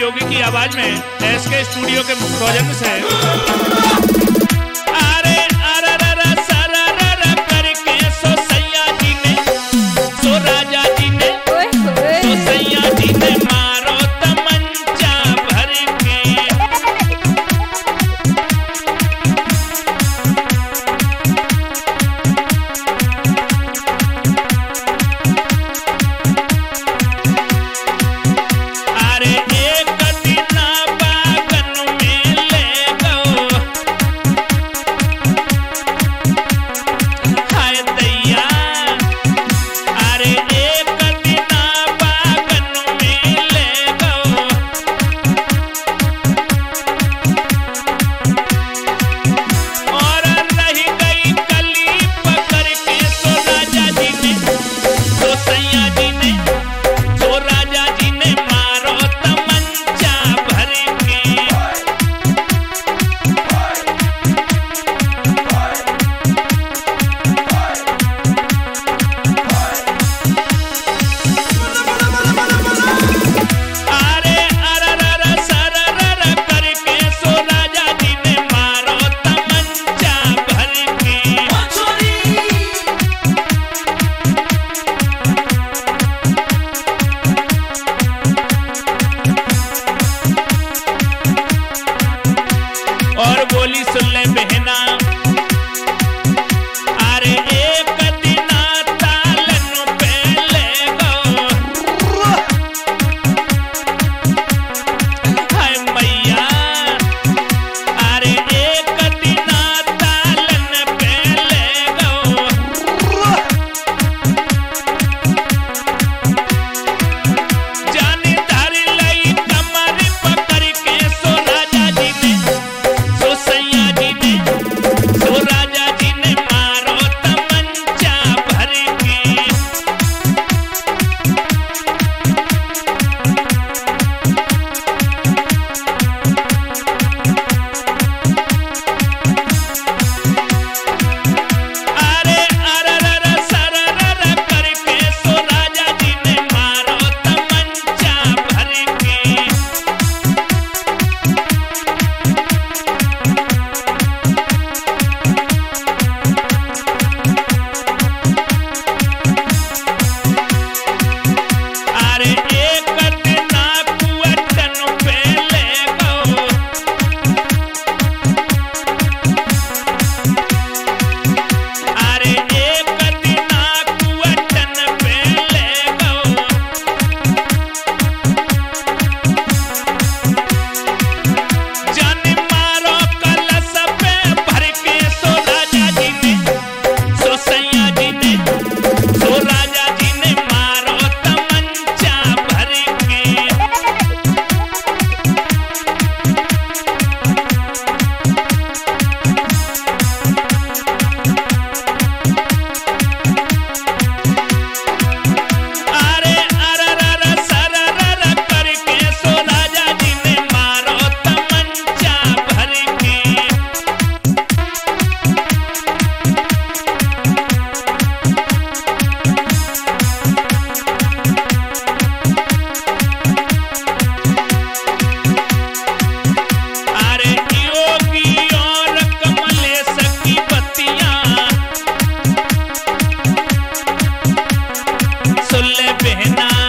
योगी की आवाज में एसके स्टूडियो के सौजन्य से अरे अरे अरे सरर करके सो सैया जी ने सो राजा जी ने सो सैया जी ने मारो तमंचा भर के। सुन ले बहना अरे एक दिन तालन पे ले गो हाय मैया अरे एक दिन तालन पे ले गो जानी धर लई कमर पकड़ के सो राजा जी ने सो सैया जी ने सो राजा जी ने मारो तमंचा भर के। अरे अरे अरे सरर करके सो राजा जी ने मारो तमंचा भर के। अरे एक दिन कुअटन पे ले गो अरे एक दिन कुअटन पे ले गो जान मारो कलश पे भर के सो राजा जी ने सो सैया जी ने सो राजा जी ने मारो तमंचा भर के। अरे अरे अरे सरर करके सो राजा जी ने मारो तमंचा भर के। अरे योगी और कमलेश की बत्तियां सुन ले बहना